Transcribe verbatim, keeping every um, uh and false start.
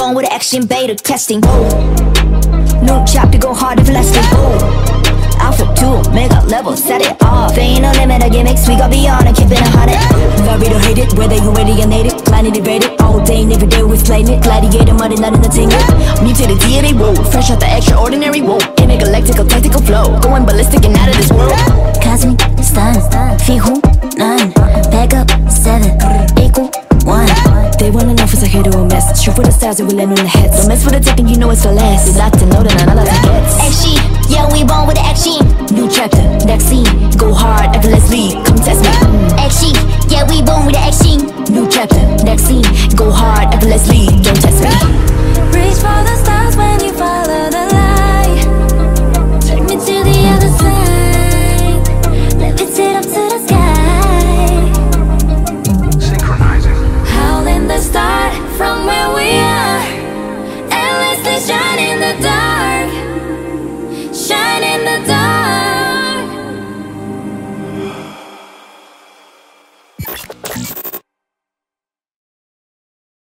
born with action, beta testing. Whoa. New chapter, go hard if lasting. Whoa. Alpha two, mega level, set it off. There ain't no limit of gimmicks, we got beyond and keep it a hundred. Love it or hate it, whether you ready or native. Planet invaded, all day and every day we explain it. Gladiator, muddy, not in the tingle. Muted D N A, whoa, fresh out the extraordinary, whoa. Intergalactical, tactical flow, going ballistic and out of this world. Cosmic, stun, fihu, none. Back up, seven, equal, one. They wanna know if it's a hit or a miss. Shoot for the stars and we land on the heads. Don't mess with the tech and you know it's the last. It's locked and loaded and all of the gets. Action, yeah, we born with the action. New chapter, next scene. Go hard, effortlessly, come test me. Action, yeah, we born with the action. New chapter, next scene. Go hard,